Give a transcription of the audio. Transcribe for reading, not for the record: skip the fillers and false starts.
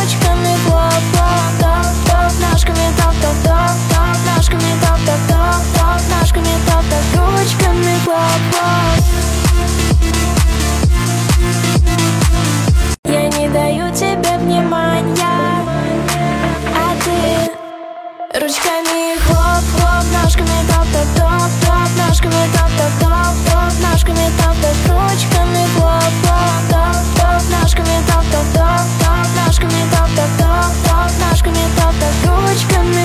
ручками хлоп-хлоп, топ-топ, ножками топ-топ-топ-топ, ножками топ-топ-топ-топ, ножками топ-топ, ручками хлоп-хлоп. Я не даю тебе внимания, а ты ручками хлоп-хлоп, ножками топ-топ-топ-топ, ножками топ-топ-топ-топ, ножками топ-топ, ручками хлоп-хлоп, топ-топ, ножками топ-топ-топ-топ, ножками топ-топ-топ-топ, ножками топ-топ, ручками